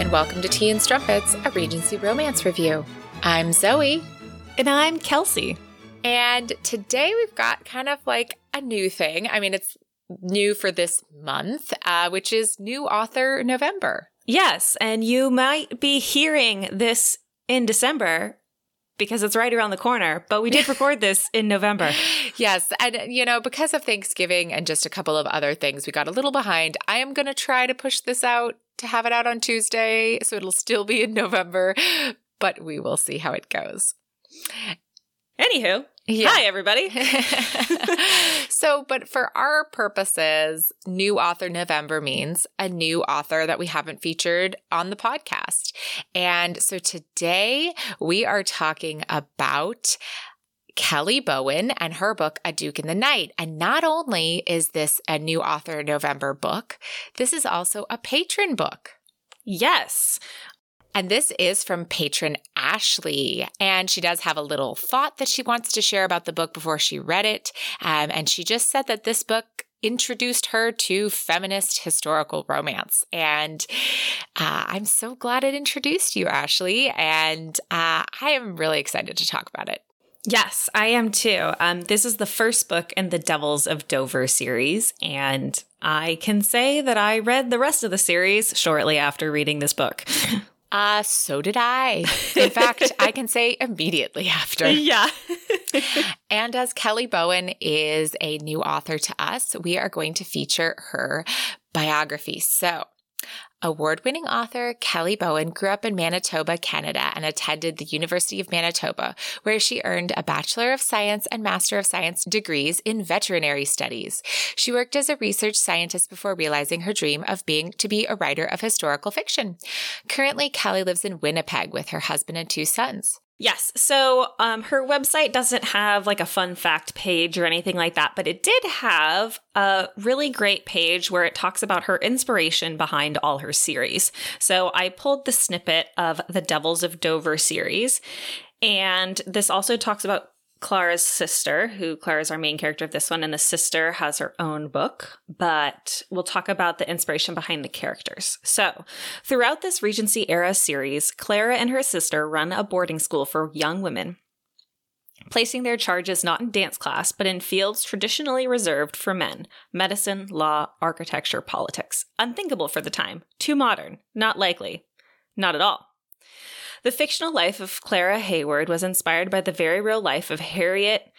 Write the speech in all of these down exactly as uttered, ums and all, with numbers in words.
and welcome to Tea and Strumpets, a Regency romance review. I'm Zoe. And I'm Kelsey. And today we've got kind of like a new thing. I mean, it's new for this month, uh, which is New Author November. Yes, and you might be hearing this in December because it's right around the corner, but we did record this in November. Yes, and you know, because of Thanksgiving and just a couple of other things, we got a little behind. I am going to try to push this out to have it out on Tuesday, so it'll still be in November, but we will see how it goes. Anywho, yeah. Hi, everybody. So, but for our purposes, New Author November means a new author that we haven't featured on the podcast. And so today we are talking about Kelly Bowen and her book, A Duke in the Night. And not only is this a New Author November book, this is also a patron book. Yes. And this is from patron Ashley. And she does have a little thought that she wants to share about the book before she read it. Um, and she just said that this book introduced her to feminist historical romance. And uh, I'm so glad it introduced you, Ashley. And uh, I am really excited to talk about it. Yes, I am too. Um, this is the first book in the Devils of Dover series, and I can say that I read the rest of the series shortly after reading this book. Uh, so did I. In fact, I can say immediately after. Yeah. And as Kelly Bowen is a new author to us, we are going to feature her biography. So, award-winning author Kelly Bowen grew up in Manitoba, Canada, and attended the University of Manitoba, where she earned a Bachelor of Science and Master of Science degrees in veterinary studies. She worked as a research scientist before realizing her dream of being to be a writer of historical fiction. Currently, Kelly lives in Winnipeg with her husband and two sons. Yes. So um, her website doesn't have like a fun fact page or anything like that, but it did have a really great page where it talks about her inspiration behind all her series. So I pulled the snippet of the Devils of Dover series, and this also talks about Clara's sister, who Clara is our main character of this one, and the sister has her own book, but we'll talk about the inspiration behind the characters. So, throughout this Regency era series, Clara and her sister run a boarding school for young women, placing their charges not in dance class, but in fields traditionally reserved for men: medicine, law, architecture, politics. Unthinkable for the time. Too modern. Not likely. Not at all. The fictional life of Clara Hayward was inspired by the very real life of Harriet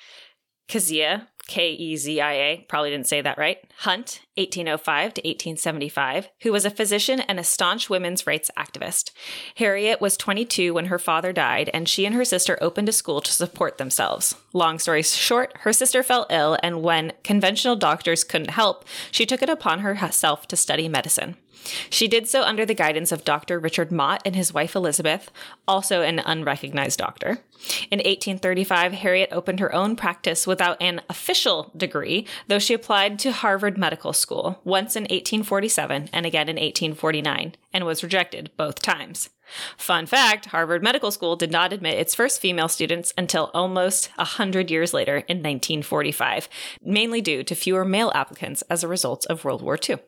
Kezia, K E Z I A, probably didn't say that right, Hunt, eighteen oh five to eighteen seventy-five, who was a physician and a staunch women's rights activist. Harriet was twenty-two when her father died, and she and her sister opened a school to support themselves. Long story short, her sister fell ill, and when conventional doctors couldn't help, she took it upon herself to study medicine. She did so under the guidance of Doctor Richard Mott and his wife Elizabeth, also an unrecognized doctor. In eighteen thirty-five, Harriet opened her own practice without an official degree, though she applied to Harvard Medical School, once in eighteen forty-seven and again in eighteen forty-nine, and was rejected both times. Fun fact, Harvard Medical School did not admit its first female students until almost one hundred years later in nineteen forty-five, mainly due to fewer male applicants as a result of World War Two.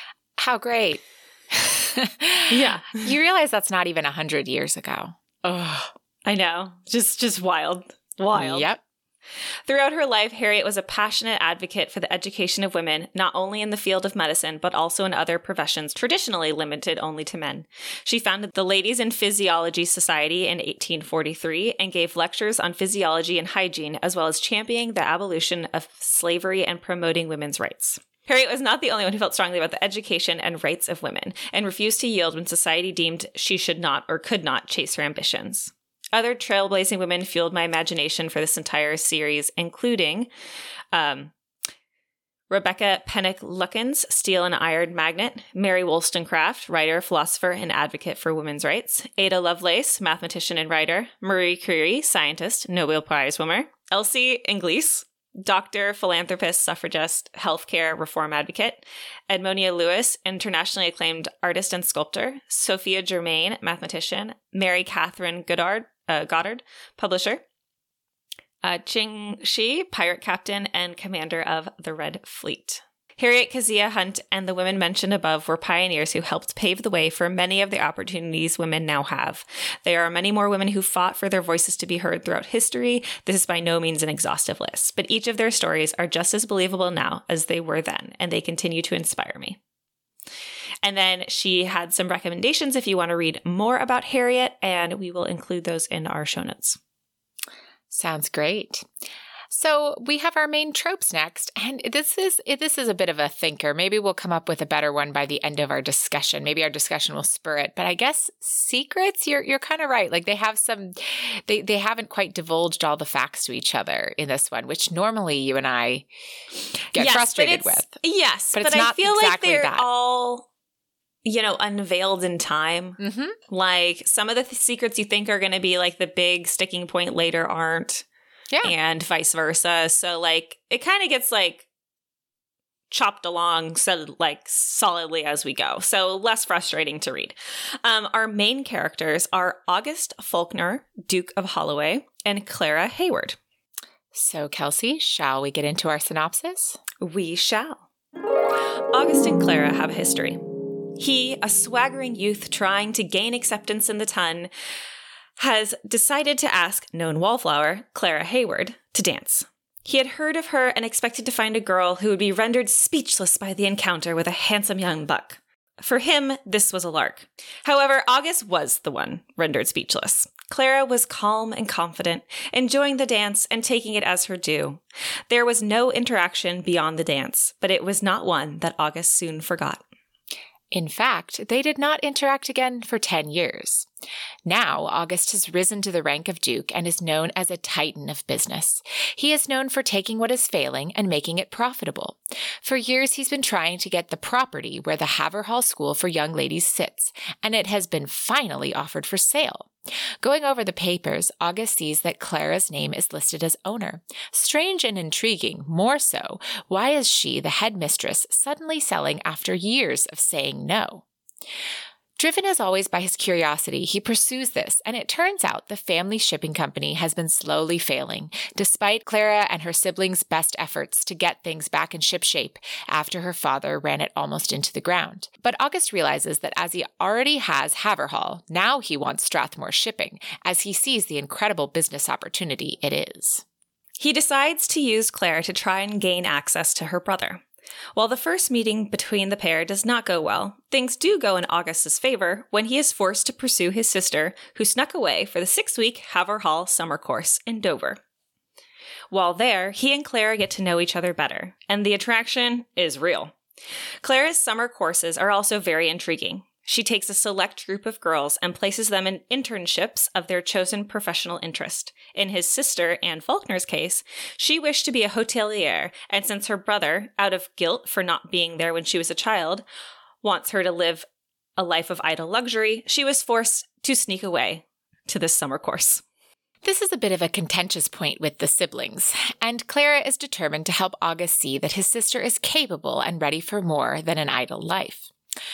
How great. Yeah. You realize that's not even one hundred years ago. Oh, I know. Just just wild. Wild. Yep. Throughout her life, Harriet was a passionate advocate for the education of women, not only in the field of medicine, but also in other professions traditionally limited only to men. She founded the Ladies in Physiology Society in eighteen forty-three and gave lectures on physiology and hygiene, as well as championing the abolition of slavery and promoting women's rights. Harriet was not the only one who felt strongly about the education and rights of women, and refused to yield when society deemed she should not or could not chase her ambitions. Other trailblazing women fueled my imagination for this entire series, including um, Rebecca Pennock Luckins, steel and iron magnate; Mary Wollstonecraft, writer, philosopher, and advocate for women's rights; Ada Lovelace, mathematician and writer; Marie Curie, scientist, Nobel Prize winner; Elsie Inglis, doctor, philanthropist, suffragist, healthcare reform advocate; Edmonia Lewis, internationally acclaimed artist and sculptor; Sophia Germain, mathematician; Mary Catherine Goddard, uh, Goddard, publisher; uh, Ching Shi, pirate captain and commander of the Red Fleet. Harriet Kezia Hunt and the women mentioned above were pioneers who helped pave the way for many of the opportunities women now have. There are many more women who fought for their voices to be heard throughout history. This is by no means an exhaustive list, but each of their stories are just as believable now as they were then, and they continue to inspire me. And then she had some recommendations if you want to read more about Harriet, and we will include those in our show notes. Sounds great. So we have our main tropes next, and this is this is a bit of a thinker. Maybe we'll come up with a better one by the end of our discussion. Maybe our discussion will spur it. But I guess secrets, you're you're kind of right. Like they have some, they they haven't quite divulged all the facts to each other in this one, which normally you and I get yes, frustrated with. Yes, but, but it's I not feel exactly like they're that. all, you know, unveiled in time. Mm-hmm. Like some of the th- secrets you think are going to be like the big sticking point later aren't. Yeah. And vice versa. So like it kind of gets like chopped along so like solidly as we go. So less frustrating to read. Um, our main characters are August Faulkner, Duke of Holloway, and Clara Hayward. So Kelsey, shall we get into our synopsis? We shall. August and Clara have a history. He, a swaggering youth trying to gain acceptance in the ton, has decided to ask known wallflower, Clara Hayward, to dance. He had heard of her and expected to find a girl who would be rendered speechless by the encounter with a handsome young buck. For him, this was a lark. However, August was the one rendered speechless. Clara was calm and confident, enjoying the dance and taking it as her due. There was no interaction beyond the dance, but it was not one that August soon forgot. In fact, they did not interact again for ten years. Now, August has risen to the rank of Duke and is known as a titan of business. He is known for taking what is failing and making it profitable. For years, he's been trying to get the property where the Haverhall School for Young Ladies sits, and it has been finally offered for sale. Going over the papers, August sees that Clara's name is listed as owner. Strange and intriguing, more so, why is she, the headmistress, suddenly selling after years of saying no? Driven as always by his curiosity, he pursues this, and it turns out the family shipping company has been slowly failing, despite Clara and her siblings' best efforts to get things back in shipshape after her father ran it almost into the ground. But August realizes that as he already has Haverhall, now he wants Strathmore Shipping, as he sees the incredible business opportunity it is. He decides to use Clara to try and gain access to her brother. While the first meeting between the pair does not go well, things do go in August's favor when he is forced to pursue his sister, who snuck away for the six-week Haverhall summer course in Dover. While there, he and Clara get to know each other better, and the attraction is real. Clara's summer courses are also very intriguing. She takes a select group of girls and places them in internships of their chosen professional interest. In his sister, Anne Faulkner's case, she wished to be a hotelier, and since her brother, out of guilt for not being there when she was a child, wants her to live a life of idle luxury, she was forced to sneak away to this summer course. This is a bit of a contentious point with the siblings, and Clara is determined to help August see that his sister is capable and ready for more than an idle life.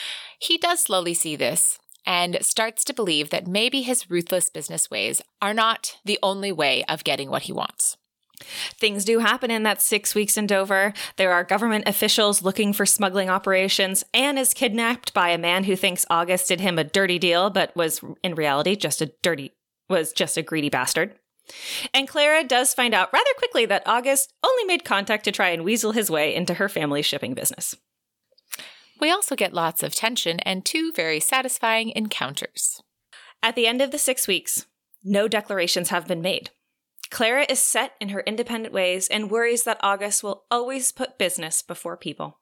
He does slowly see this and starts to believe that maybe his ruthless business ways are not the only way of getting what he wants. Things do happen in that six weeks in Dover. There are government officials looking for smuggling operations. Anne is kidnapped by a man who thinks August did him a dirty deal, but was in reality just a dirty, was just a greedy bastard. And Clara does find out rather quickly that August only made contact to try and weasel his way into her family's shipping business. We also get lots of tension and two very satisfying encounters. At the end of the six weeks, no declarations have been made. Clara is set in her independent ways and worries that August will always put business before people.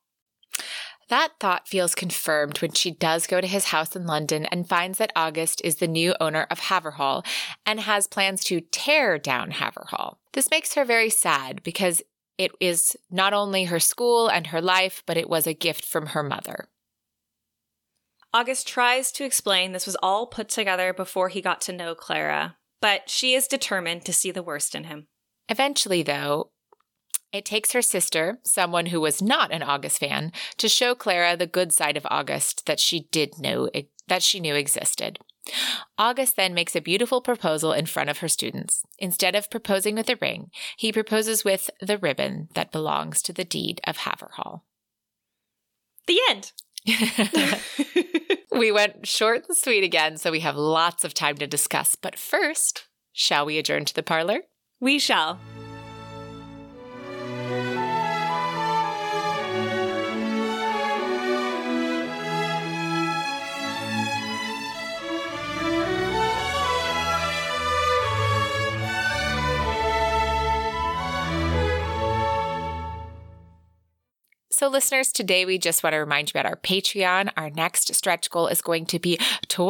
That thought feels confirmed when she does go to his house in London and finds that August is the new owner of Haverhall and has plans to tear down Haverhall. This makes her very sad because it is not only her school and her life, but it was a gift from her mother. August tries to explain this was all put together before he got to know Clara, but she is determined to see the worst in him. Eventually, though, it takes her sister, someone who was not an August fan, to show Clara the good side of August that she did know that she knew existed. August then makes a beautiful proposal in front of her students. Instead of proposing with a ring, he proposes with the ribbon that belongs to the deed of Haverhall. The end. We went short and sweet again, so we have lots of time to discuss. But first, shall we adjourn to the parlor? We shall. So listeners, today we just want to remind you about our Patreon. Our next stretch goal is going to be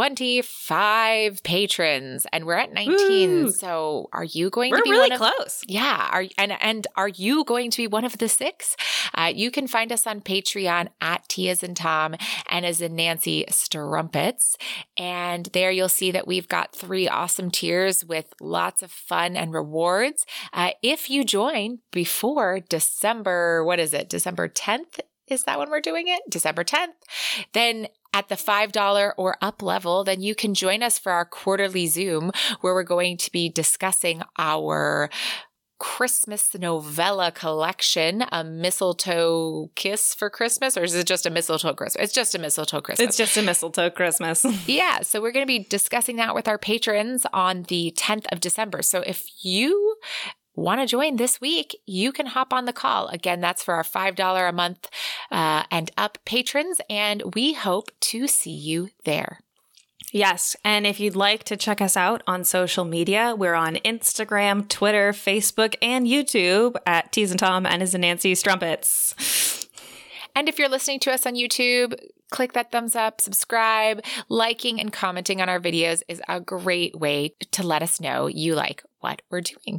twenty-five patrons, and we're at nineteen. Woo. So are you going we're to be really one of, close? Yeah. Are, and, and are you going to be one of the six? Uh, you can find us on Patreon at T as in Tom and as in Nancy Strumpets. And there you'll see that we've got three awesome tiers with lots of fun and rewards. Uh, if you join before December, what is it? December tenth? Is that when we're doing it? December tenth. Then at the five dollars or up level, then you can join us for our quarterly Zoom where we're going to be discussing our Christmas novella collection, A Mistletoe Kiss for Christmas, or is it just a mistletoe Christmas? It's just a mistletoe Christmas. It's just a mistletoe Christmas. Yeah, so we're going to be discussing that with our patrons on the tenth of December. So if you want to join this week, you can hop on the call. Again, that's for our five dollars a month uh, and up patrons, and we hope to see you there. Yes, and if you'd like to check us out on social media, we're on Instagram, Twitter, Facebook, and YouTube at Tease and Tom and as in Nancy Strumpets. And if you're listening to us on YouTube, click that thumbs up, subscribe. Liking and commenting on our videos is a great way to let us know you like what we're doing.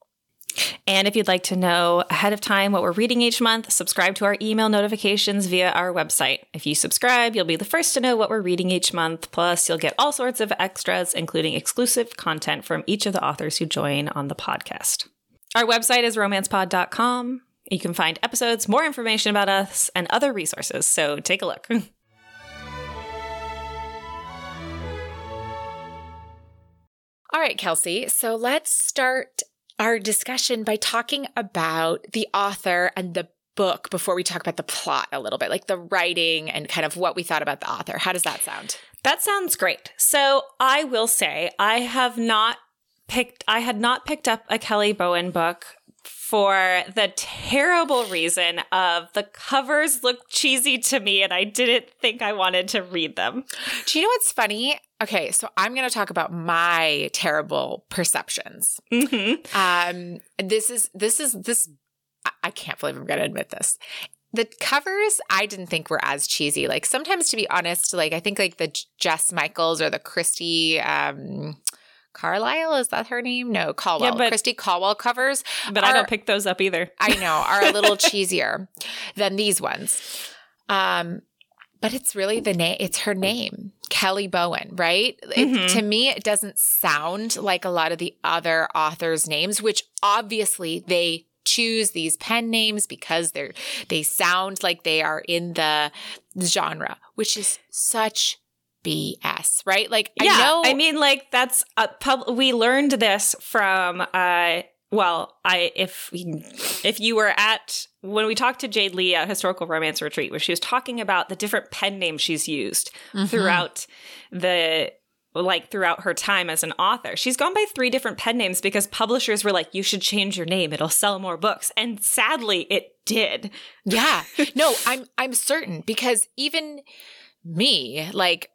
And if you'd like to know ahead of time what we're reading each month, subscribe to our email notifications via our website. If you subscribe, you'll be the first to know what we're reading each month. Plus, you'll get all sorts of extras, including exclusive content from each of the authors who join on the podcast. Our website is romance pod dot com. You can find episodes, more information about us, and other resources, so take a look. All right, Kelsey, so let's start our discussion by talking about the author and the book before we talk about the plot a little bit, like the writing and kind of what we thought about the author. How does that sound? That sounds great. So I will say I have not picked, I had not picked up a Kelly Bowen book for the terrible reason of the covers look cheesy to me and I didn't think I wanted to read them. Do you know what's funny? Okay, so I'm going to talk about my terrible perceptions. Mm-hmm. Um, this is, this is, this, I can't believe I'm going to admit this. The covers, I didn't think were as cheesy. Like sometimes, to be honest, like I think like the Jess Michaels or the Christy um, Carlisle, is that her name? No, Caldwell. Yeah, but, Christy Caldwell covers. But are, I don't pick those up either. I know, are a little cheesier than these ones. Um, but it's really the name, it's her name, Kelly Bowen, right? Mm-hmm. It, to me, it doesn't sound like a lot of the other authors' names, which obviously they choose these pen names because they're they sound like they are in the genre, which is such B S, right? Like, yeah, I know. I mean, like that's a pub. We learned this from. Uh, well, I if if you were at when we talked to Jade Lee at Historical Romance Retreat, where she was talking about the different pen names she's used mm-hmm. throughout the. like throughout her time as an author. She's gone by three different pen names because publishers were like, you should change your name. It'll sell more books. And sadly, it did. Yeah. No, I'm I'm certain because even me, like,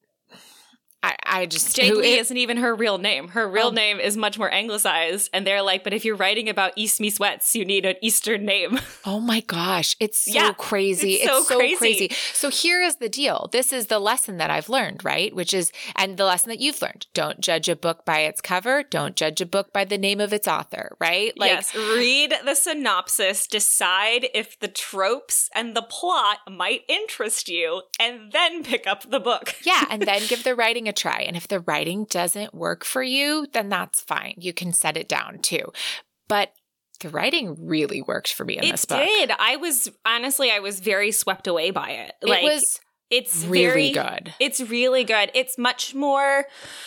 I, I just... Jade Lee isn't even her real name. Her real oh. name is much more anglicized. And they're like, but if you're writing about East meets West, you need an Eastern name. Oh my gosh. It's so yeah, crazy. It's so, it's so crazy. crazy. So here is the deal. This is the lesson that I've learned, right? Which is, and the lesson that you've learned. Don't judge a book by its cover. Don't judge a book by the name of its author, right? Like, yes. Read the synopsis, decide if the tropes and the plot might interest you, and then pick up the book. Yeah. And then give the writing a try. And if the writing doesn't work for you, then that's fine. You can set it down too. But the writing really worked for me in it this book. It did. I was, honestly, I was very swept away by it. It like, was it's really very, good. It's really good. It's much more,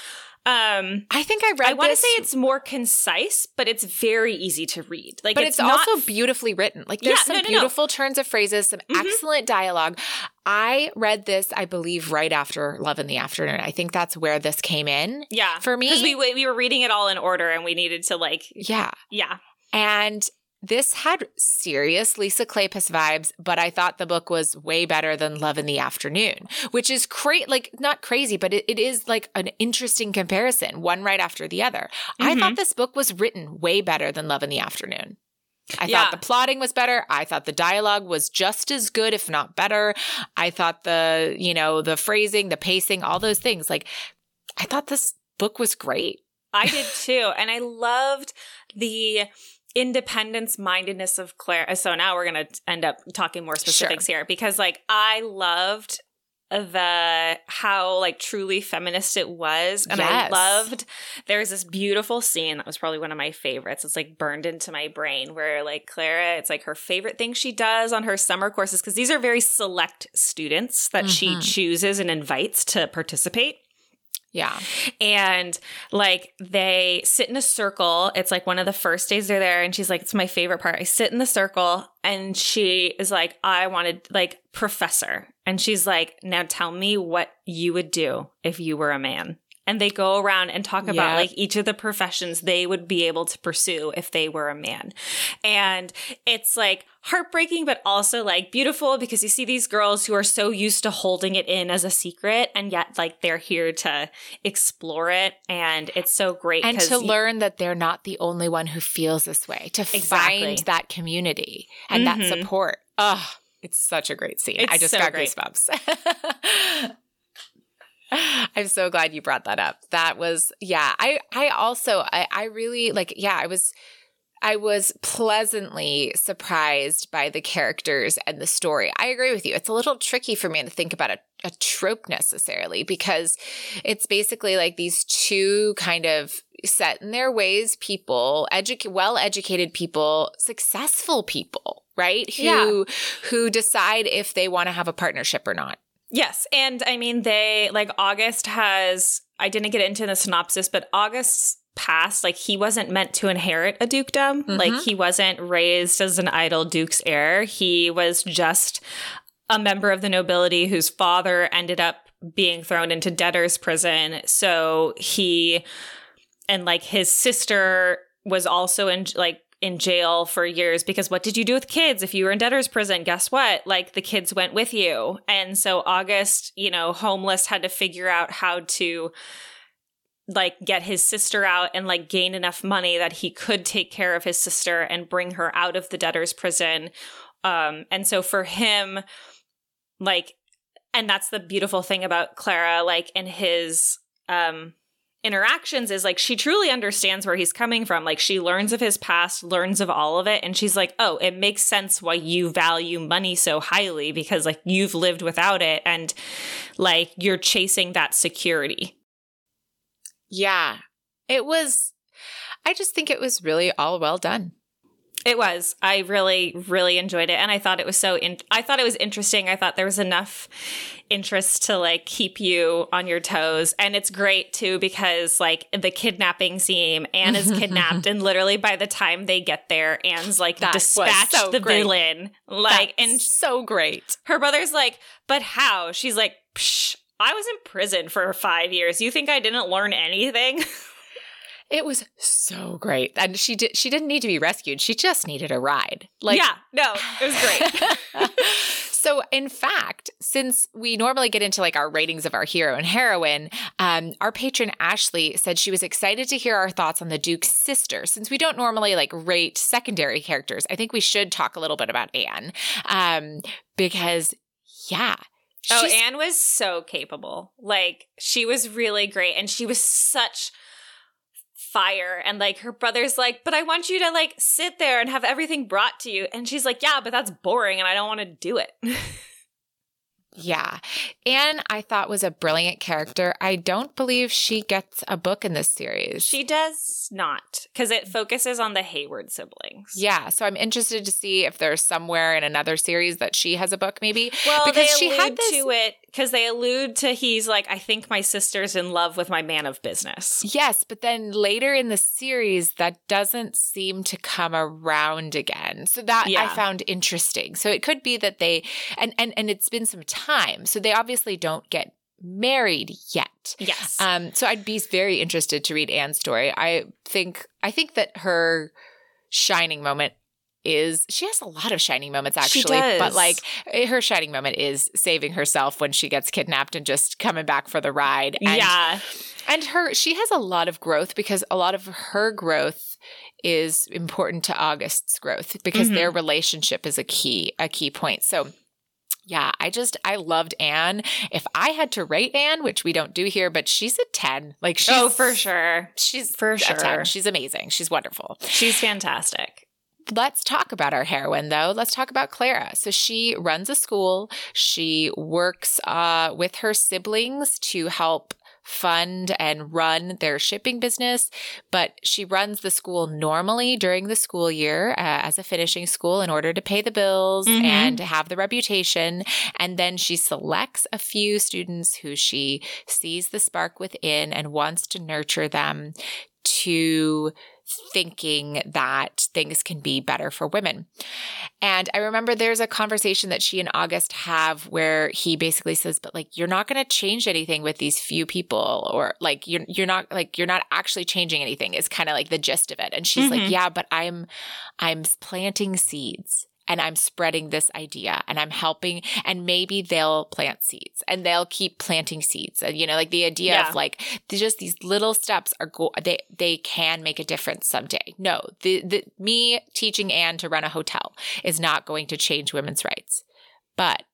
Um, I think I read I want to this- say it's more concise, but it's very easy to read. Like, but it's, it's, not also beautifully written. Like, there's Yeah, some no, no, no. beautiful turns of phrases, some Mhm. excellent dialogue. I read this, I believe, right after Love in the Afternoon. I think that's where this came in. Yeah. For me- Because we, we were reading it all in order and we needed to, like, Yeah. yeah. And this had serious Lisa Kleypas vibes, but I thought the book was way better than Love in the Afternoon, which is crazy, like not crazy, but it, it is like an interesting comparison, one right after the other. I Mhm. thought this book was written way better than Love in the Afternoon. I Yeah. thought the plotting was better. I thought the dialogue was just as good, if not better. I thought the, you know, the phrasing, the pacing, all those things. Like, I thought this book was great. I did too. And I loved the independence mindedness of Claire. So now we're going to end up talking more specifics here because like I loved the how like truly feminist it was. And Yes. I loved there's this beautiful scene that was probably one of my favorites. It's like burned into my brain where like Clara, it's like her favorite thing she does on her summer courses because these are very select students that Mhm. she chooses and invites to participate. Yeah. And like they sit in a circle. It's like one of the first days they're there. And she's like, it's my favorite part. I sit in the circle and she is like, I wanted like professor. And she's like, now tell me what you would do if you were a man. And they go around and talk about Yeah. like each of the professions they would be able to pursue if they were a man. And it's like heartbreaking, but also like beautiful because you see these girls who are so used to holding it in as a secret and yet like they're here to explore it. And it's so great. And 'cause to you- learn that they're not the only one who feels this way, to Exactly. find that community and Mhm. that support. Oh, it's such a great scene. It's I just so got great. goosebumps. I'm so glad you brought that up. That was, yeah, I, I also, I, I really like, yeah, I was, I was pleasantly surprised by the characters and the story. I agree with you. It's a little tricky for me to think about a, a trope necessarily because it's basically like these two kind of set in their ways people, edu- well-educated people, successful people, right? Who, Yeah. who decide if they want to have a partnership or not. Yes. And I mean, they like August has, I didn't get into the synopsis, but August's past, like he wasn't meant to inherit a dukedom. Mhm. Like he wasn't raised as an idle duke's heir. He was just a member of the nobility whose father ended up being thrown into debtor's prison. So he, and like his sister was also in like, in jail for years because what did you do with kids if you were in debtor's prison? Guess what? Like the kids went with you. And so August, you know, homeless, had to figure out how to like get his sister out and like gain enough money that he could take care of his sister and bring her out of the debtor's prison. Um, and so for him, like, and that's the beautiful thing about Clara, like in his, um, interactions is like she truly understands where he's coming from. Like she learns of his past, learns of all of it, and she's like, oh, it makes sense why you value money so highly because like you've lived without it and like you're chasing that security. Yeah, it was, I just think it was really all well done. It was. I really, really enjoyed it. And I thought it was so, in- I thought it was interesting. I thought there was enough interest to like keep you on your toes. And it's great too, because like the kidnapping scene, Anne is kidnapped. And literally by the time they get there, Anne's like That was dispatched so the great. villain. Like, That's and so great. her brother's like, but how? She's like, psh, I was in prison for five years. You think I didn't learn anything? It was so great. And she did she didn't need to be rescued. She just needed a ride. Like yeah, no, it was great. So in fact, since we normally get into like our ratings of our hero and heroine, um, our patron Ashley said she was excited to hear our thoughts on the Duke's sister. Since we don't normally like rate secondary characters, I think we should talk a little bit about Anne. Um, because yeah. Oh, she's- Anne was so capable. Like, she was really great. And she was such fire. And, like, her brother's like, but I want you to, like, sit there and have everything brought to you. And she's like, yeah, but that's boring and I don't want to do it. Yeah. Anne, I thought, was a brilliant character. I don't believe she gets a book in this series. She does not, because it focuses on the Hayward siblings. Yeah. So I'm interested to see if there's somewhere in another series that she has a book maybe. Well, Because they she allude had this- to it Because they allude to he's like, I think my sister's in love with my man of business. Yes, but then later in the series, that doesn't seem to come around again. So that Yeah. I found interesting. So it could be that they, and, and, and it's been some time. So they obviously don't get married yet. Yes. Um, so I'd be very interested to read Anne's story. I think, I think that her shining moment is she has a lot of shining moments actually, She does. but like her shining moment is saving herself when she gets kidnapped and just coming back for the ride. And, yeah. and her she has a lot of growth because a lot of her growth is important to August's growth because Mm-hmm. their relationship is a key a key point. So yeah, I just I loved Anne. If I had to rate Anne, which we don't do here, but she's a ten. Like she's Oh, for sure. She's For a sure. ten. She's amazing. She's wonderful. She's fantastic. Let's talk about our heroine, though. Let's talk about Clara. So she runs a school. She works uh, with her siblings to help fund and run their shipping business, but she runs the school normally during the school year uh, as a finishing school in order to pay the bills Mhm. and have the reputation. And then she selects a few students who she sees the spark within and wants to nurture them to thinking that things can be better for women. And I remember there's a conversation that she and August have where he basically says, but like, you're not going to change anything with these few people, or like, you're, you're not like, you're not actually changing anything is kind of like the gist of it. And she's Mhm. like, yeah, but I'm, I'm planting seeds. And I'm spreading this idea and I'm helping, and maybe they'll plant seeds and they'll keep planting seeds. And, you know, like the idea Yeah. of like, just these little steps are, go- they, they can make a difference someday. No, the, the, me teaching Anne to run a hotel is not going to change women's rights. But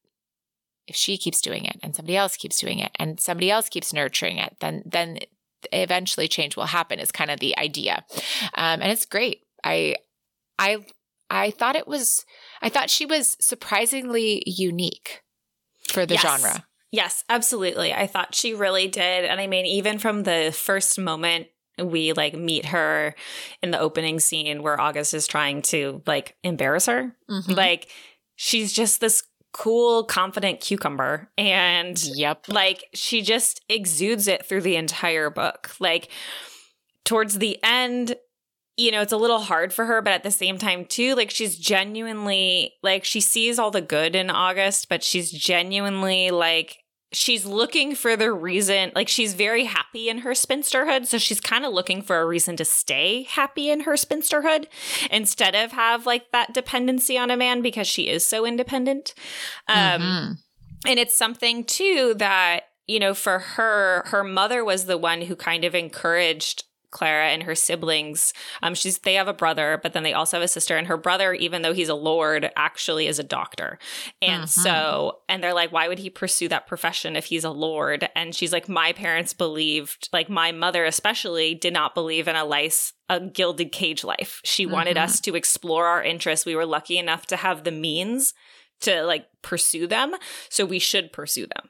if she keeps doing it and somebody else keeps doing it and somebody else keeps nurturing it, then, then eventually change will happen is kind of the idea. Um, and it's great. I, I, I thought it was, I thought she was surprisingly unique for the Yes. genre. Yes, absolutely. I thought she really did. And I mean, even from the first moment we like meet her in the opening scene where August is trying to like embarrass her, Mhm. like she's just this cool, confident cucumber. And Yep. like she just exudes it through the entire book. Like towards the end, you know, it's a little hard for her, but at the same time too, like she's genuinely like she sees all the good in August, but she's genuinely like she's looking for the reason, like she's very happy in her spinsterhood. So she's kind of looking for a reason to stay happy in her spinsterhood instead of have like that dependency on a man because she is so independent. Um, Mhm. And it's something too that, you know, for her, her mother was the one who kind of encouraged Clara and her siblings. Um, she's they have a brother, but then they also have a sister. And her brother, even though he's a lord, actually is a doctor. And Mhm. so, and they're like, why would he pursue that profession if he's a lord? And she's like, my parents believed, like my mother especially, did not believe in a lice, a gilded cage life. She wanted Mhm. us to explore our interests. We were lucky enough to have the means to like pursue them, so we should pursue them.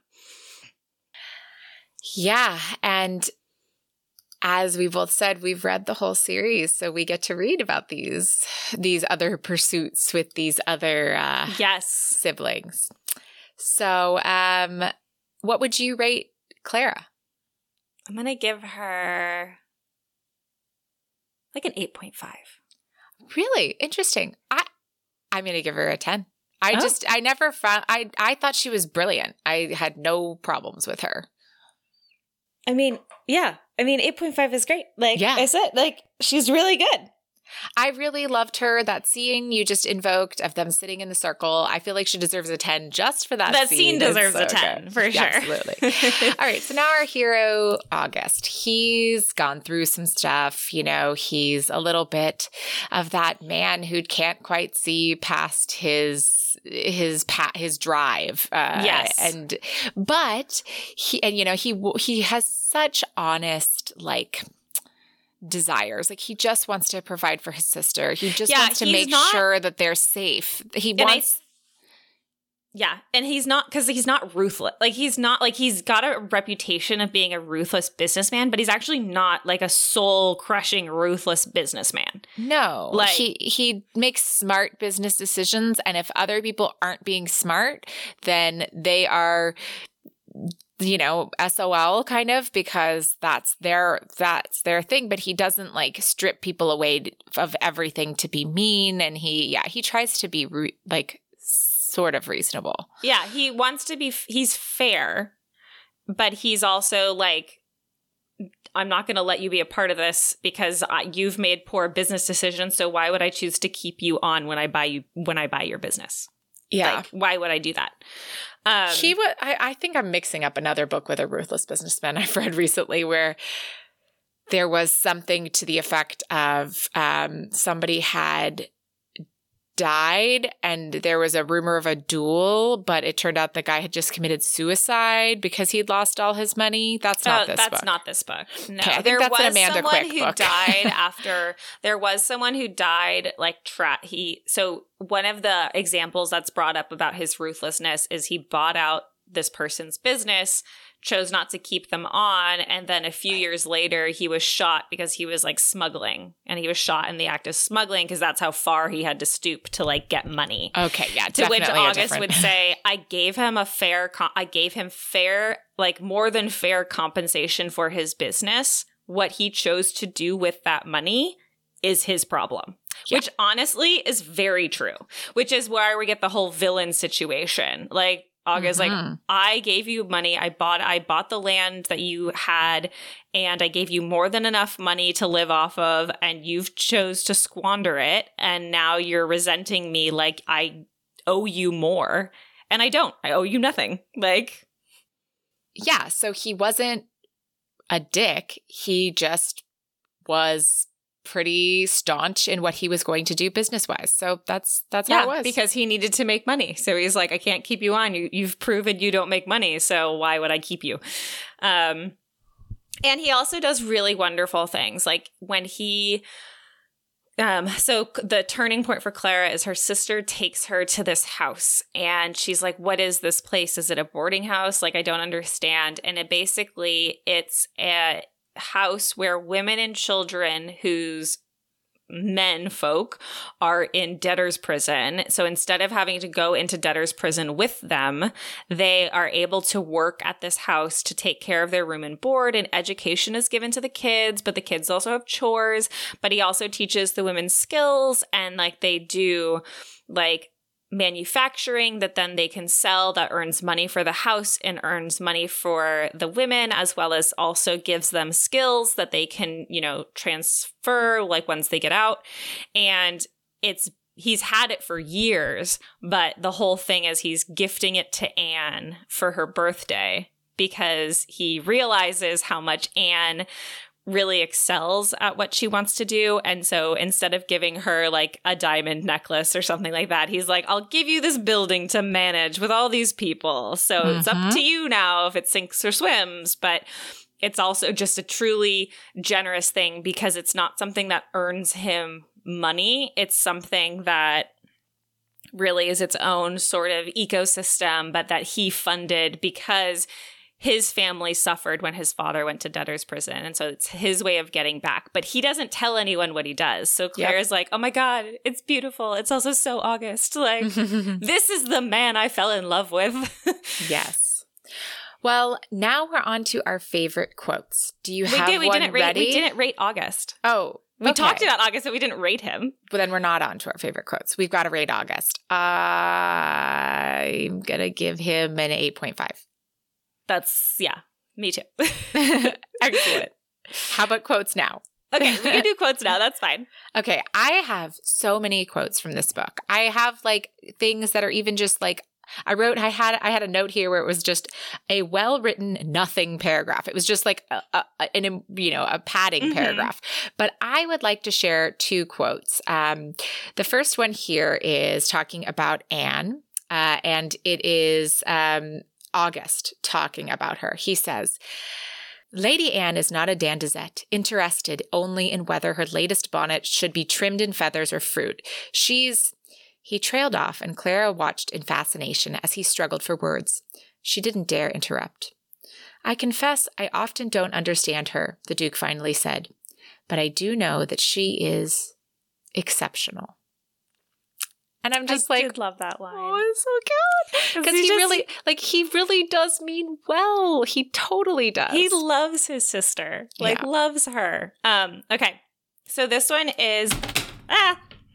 Yeah. And as we both said, we've read the whole series, so we get to read about these these other pursuits with these other uh, Yes. siblings. So, um, what would you rate Clara? I'm going to give her like an eight point five. Really interesting. I I'm going to give her a ten. I Oh. just I never found I I thought she was brilliant. I had no problems with her. I mean, yeah. I mean, eight point five is great. Like Yeah. I said, like she's really good. I really loved her. That scene you just invoked of them sitting in the circle. I feel like she deserves a ten just for that, That scene. scene It's deserves a so ten, good. for Yeah, sure. absolutely. All right. So now our hero, August, he's gone through some stuff. You know, he's a little bit of that man who can't quite see past his his pat his drive. Uh, Yes. And but he and you know he he has such honest like desires. Like he just wants to provide for his sister. He just Yeah, wants to he's make not- sure that they're safe. He And I- wants Yeah. And he's not, because he's not ruthless. Like he's not, like he's got a reputation of being a ruthless businessman, but he's actually not like a soul crushing, ruthless businessman. no. Like- he he makes smart business decisions, and if other people aren't being smart, then they are you know, S O L kind of, because that's their that's their thing. But he doesn't like strip people away of everything to be mean. And he, yeah, he tries to be re- like sort of reasonable. Yeah, he wants to be, he's fair, but he's also like, I'm not going to let you be a part of this because I, you've made poor business decisions. So why would I choose to keep you on when I buy you, when I buy your business? Yeah. Like, why would I do that? Um, he would, I, I think I'm mixing up another book with a ruthless businessman I've read recently where there was something to the effect of um, somebody had died and there was a rumor of a duel, but it turned out the guy had just committed suicide because he'd lost all his money. That's not uh, this that's book. That's not this book. No, okay, I think there that's was an Amanda someone Quick who book. died after. There was someone who died like tra- he. So one of the examples that's brought up about his ruthlessness is he bought out this person's business, chose not to keep them on, and then a few years later he was shot because he was like smuggling, and he was shot in the act of smuggling because that's how far he had to stoop to like get money. Okay, yeah, to which August different... would say, I gave him a fair com- I gave him fair, like more than fair compensation for his business. What he chose to do with that money is his problem. Yeah. Which honestly is very true, which is where we get the whole villain situation. Like August, mm-hmm. like, I gave you money. I bought I bought the land that you had, and I gave you more than enough money to live off of, and you've chose to squander it, and now you're resenting me like I owe you more. And I don't. I owe you nothing. Like, yeah, so he wasn't a dick. He just was pretty staunch in what he was going to do business-wise. So that's that's yeah, how it was. Because he needed to make money. So he's like, I can't keep you on. You, you've proven you don't make money, so why would I keep you? Um, and he also does really wonderful things. Like when he... Um, so the turning point for Clara is her sister takes her to this house, and she's like, what is this place? Is it a boarding house? Like, I don't understand. And it basically, it's a house where women and children whose men folk are in debtor's prison. So instead of having to go into debtor's prison with them, they are able to work at this house to take care of their room and board, and education is given to the kids, but the kids also have chores. But he also teaches the women skills, and like they do like manufacturing that then they can sell that earns money for the house and earns money for the women, as well as also gives them skills that they can, you know, transfer like once they get out. And it's he's had it for years, but the whole thing is he's gifting it to Anne for her birthday because he realizes how much Anne really excels at what she wants to do. And so instead of giving her like a diamond necklace or something like that, he's like, I'll give you this building to manage with all these people. So mm-hmm. it's up to you now if it sinks or swims. But it's also just a truly generous thing because it's not something that earns him money. It's something that really is its own sort of ecosystem, but that he funded because his family suffered when his father went to debtor's prison. And so it's his way of getting back. But he doesn't tell anyone what he does. So Claire's yep. like, oh my God, it's beautiful. It's also so August. Like, this is the man I fell in love with. Yes. Well, now we're on to our favorite quotes. Do you we have did, we one didn't rate, ready? We didn't rate August. Oh, We okay. talked about August, but we didn't rate him. But then we're not on to our favorite quotes. We've got to rate August. Uh, I'm going to give him an eight point five. That's, yeah. Me too. Excellent. How about quotes now? Okay, we can do quotes now. That's fine. Okay, I have so many quotes from this book. I have like things that are even just like I wrote. I had I had a note here where it was just a well-written nothing paragraph. It was just like a, a, an you know a padding mm-hmm. paragraph. But I would like to share two quotes. Um, the first one here is talking about Anne, uh, and it is. Um, August talking about her. He says, Lady Anne is not a dandizette, interested only in whether her latest bonnet should be trimmed in feathers or fruit. She's... He trailed off, and Clara watched in fascination as he struggled for words. She didn't dare interrupt. I confess I often don't understand her, the Duke finally said, but I do know that she is exceptional. And I'm just I like, did love that line. Oh, it's so cute. Because he, he just, really, like, he really does mean well. He totally does. He loves his sister. Like, yeah. loves her. Um, okay. So this one is, ah.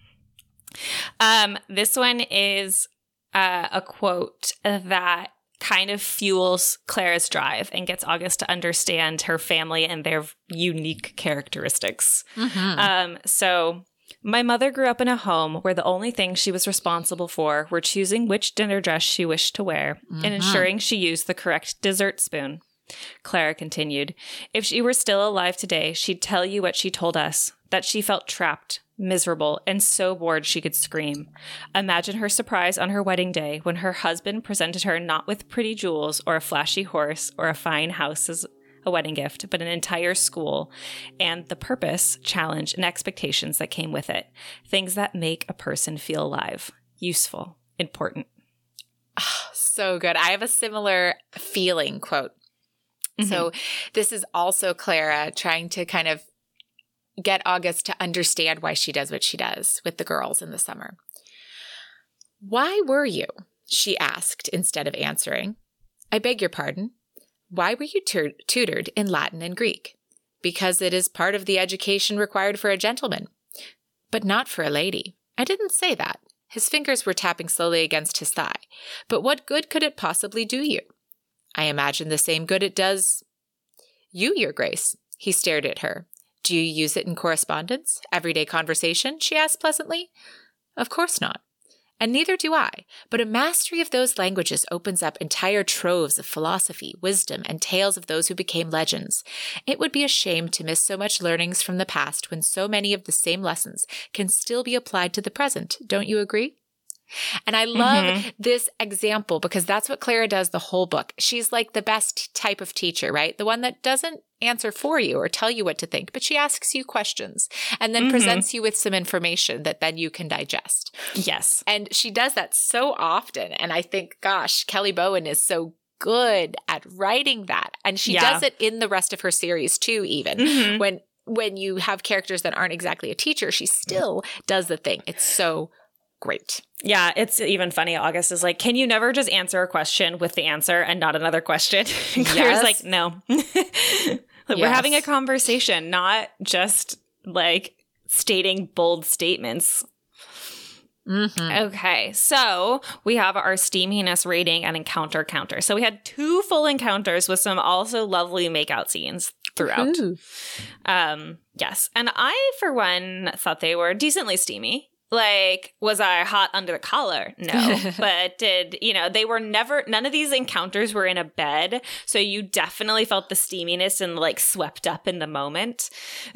Um, this one is uh, a quote that kind of fuels Clara's drive and gets August to understand her family and their unique characteristics. Mm-hmm. Um, so... My mother grew up in a home where the only things she was responsible for were choosing which dinner dress she wished to wear mm-hmm. and ensuring she used the correct dessert spoon. Clara continued, if she were still alive today, she'd tell you what she told us, that she felt trapped, miserable, and so bored she could scream. Imagine her surprise on her wedding day when her husband presented her not with pretty jewels or a flashy horse or a fine house as a wedding gift, but an entire school and the purpose, challenge, and expectations that came with it. Things that make a person feel alive, useful, important. Oh, so good. I have a similar feeling quote. Mm-hmm. So this is also Clara trying to kind of get August to understand why she does what she does with the girls in the summer. Why were you? She asked instead of answering. I beg your pardon. Why were you tur- tutored in Latin and Greek? Because it is part of the education required for a gentleman, but not for a lady. I didn't say that. His fingers were tapping slowly against his thigh. But what good could it possibly do you? I imagine the same good it does you, Your Grace. He stared at her. Do you use it in correspondence? Everyday conversation? She asked pleasantly. Of course not. And neither do I, but a mastery of those languages opens up entire troves of philosophy, wisdom, and tales of those who became legends. It would be a shame to miss so much learnings from the past when so many of the same lessons can still be applied to the present. Don't you agree? And I love mm-hmm. this example because that's what Clara does the whole book. She's like the best type of teacher, right? The one that doesn't answer for you or tell you what to think, but she asks you questions and then mm-hmm. presents you with some information that then you can digest. Yes. And she does that so often. And I think, gosh, Kelly Bowen is so good at writing that. And she yeah. does it in the rest of her series too, even mm-hmm. when, when you have characters that aren't exactly a teacher, she still does the thing. It's so great. Yeah, it's even funny. August is like, can you never just answer a question with the answer and not another question? And Claire's yes. like, no. We're yes. having a conversation, not just like stating bold statements. Mm-hmm. Okay, so we have our steaminess rating and encounter counter. So we had two full encounters with some also lovely makeout scenes throughout. Ooh. Um, yes, and I, for one, thought they were decently steamy. Like, was I hot under the collar? No. But did, you know, they were never, none of these encounters were in a bed. So you definitely felt the steaminess and like swept up in the moment.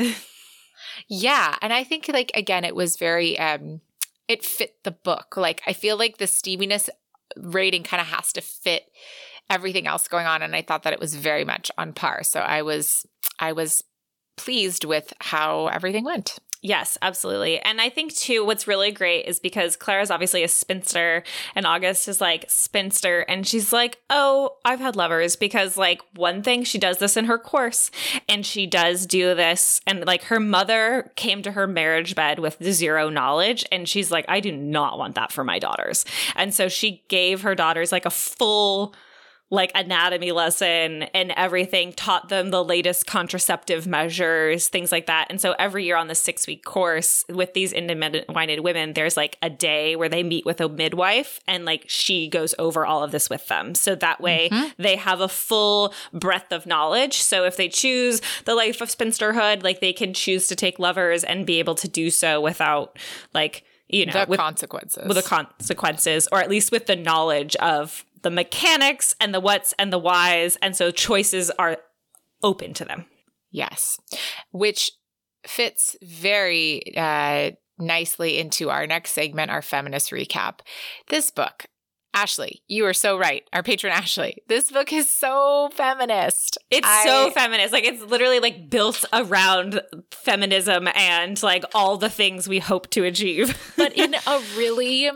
Yeah. And I think like, again, it was very, um, it fit the book. Like, I feel like the steaminess rating kind of has to fit everything else going on. And I thought that it was very much on par. So I was, I was pleased with how everything went. Yes, absolutely. And I think, too, what's really great is because Clara's obviously a spinster and August is like spinster. And she's like, oh, I've had lovers because like one thing, she does this in her course and she does do this. And like her mother came to her marriage bed with zero knowledge. And she's like, I do not want that for my daughters. And so she gave her daughters like a full like anatomy lesson and everything, taught them the latest contraceptive measures, things like that. And so every year on the six week course with these independent-minded women, there's like a day where they meet with a midwife and like she goes over all of this with them. So that way mm-hmm. they have a full breadth of knowledge. So if they choose the life of spinsterhood, like they can choose to take lovers and be able to do so without like, you know, the with consequences, with the consequences, or at least with the knowledge of the mechanics and the whats and the whys. And so choices are open to them. Yes. Which fits very uh, nicely into our next segment, our feminist recap. This book, Ashley, you are so right. Our patron Ashley, this book is so feminist. It's I, so feminist. Like it's literally like built around feminism and like all the things we hope to achieve. But in a really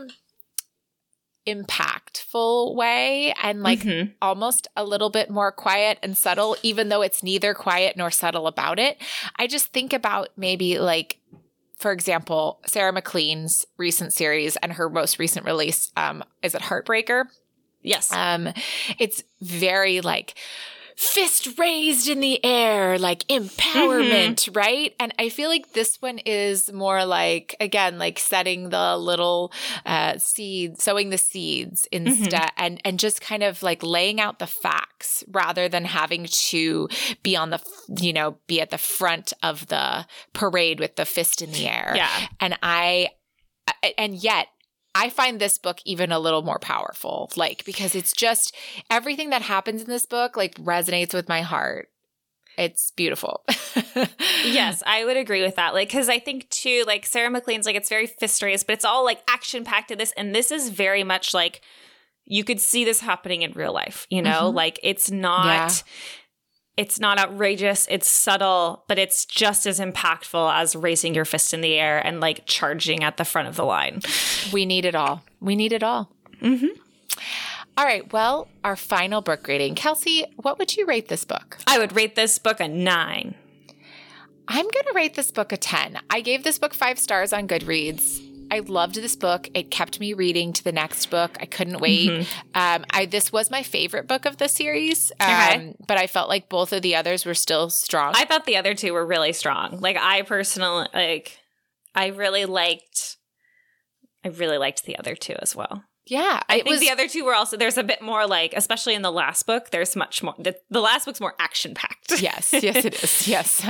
impactful way and like mm-hmm. almost a little bit more quiet and subtle, even though it's neither quiet nor subtle about it. I just think about maybe like for example, Sarah McLean's recent series and her most recent release, um, is it Heartbreaker? Yes. Um, it's very like fist raised in the air, like empowerment, mm-hmm. right? And I feel like this one is more like, again, like setting the little uh, seeds, sowing the seeds instead, mm-hmm. and, and just kind of like laying out the facts rather than having to be on the, you know, be at the front of the parade with the fist in the air. Yeah. And I, and yet, I find this book even a little more powerful, like, because it's just everything that happens in this book, like, resonates with my heart. It's beautiful. Yes, I would agree with that. Like, because I think, too, like, Sarah McLean's, like, it's very fist-raised, but it's all, like, action-packed in this. And this is very much, like, you could see this happening in real life, you know? Mm-hmm. Like, it's not... Yeah. It's not outrageous, it's subtle, but it's just as impactful as raising your fist in the air and like charging at the front of the line. We need it all. We need it all. Mm-hmm. All right. Well, our final book rating. Kelsey, what would you rate this book? I would rate this book a nine. I'm going to rate this book a ten. I gave this book five stars on Goodreads. I loved this book. It kept me reading to the next book. I couldn't wait. Mm-hmm. Um, I this was my favorite book of the series, um, okay. but I felt like both of the others were still strong. I thought the other two were really strong. Like I personally, like I really liked, I really liked the other two as well. Yeah, I think was, the other two were also, there's a bit more like, especially in the last book, there's much more, the, the last book's more action-packed. Yes, yes it is, yes.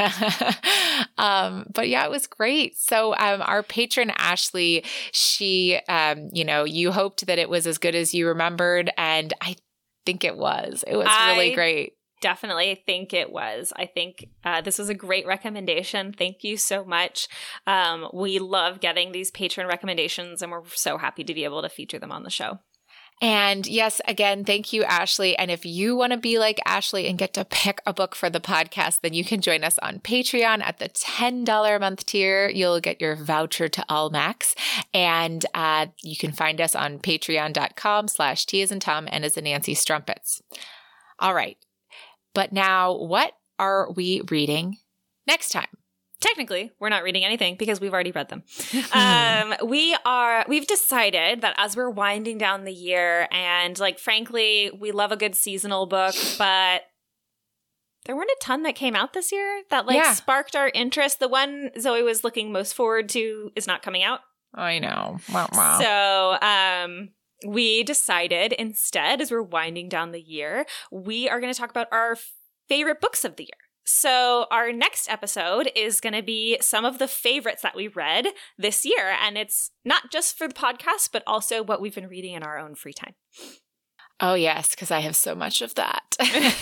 um, but yeah, it was great. So um, our patron, Ashley, she, um, you know, you hoped that it was as good as you remembered, and I think it was. It was I really great. Definitely think it was. I think uh, this was a great recommendation. Thank you so much. Um, we love getting these patron recommendations, and we're so happy to be able to feature them on the show. And yes, again, thank you, Ashley. And if you want to be like Ashley and get to pick a book for the podcast, then you can join us on Patreon at the ten dollars a month tier. You'll get your voucher to Almax. And uh, you can find us on patreon.com slash T as in Tom and as in Nancy Strumpets. All right. But now, what are we reading next time? Technically, we're not reading anything because we've already read them. um, we are, we've decided that as we're winding down the year, and like, frankly, we love a good seasonal book, but there weren't a ton that came out this year that like yeah. sparked our interest. The one Zoe was looking most forward to is not coming out. I know. Wow, wow. So, um... we decided instead, as we're winding down the year, we are going to talk about our favorite books of the year. So our next episode is going to be some of the favorites that we read this year. And it's not just for the podcast, but also what we've been reading in our own free time. Oh, yes, because I have so much of that.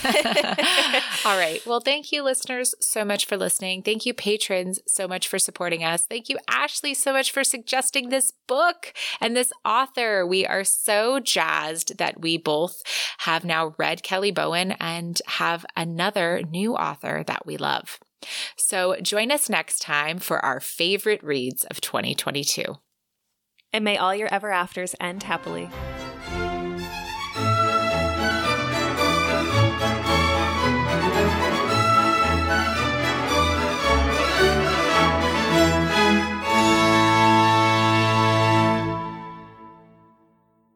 All right. Well, thank you, listeners, so much for listening. Thank you, patrons, so much for supporting us. Thank you, Ashley, so much for suggesting this book and this author. We are so jazzed that we both have now read Kelly Bowen and have another new author that we love. So join us next time for our favorite reads of twenty twenty-two. And may all your ever afters end happily.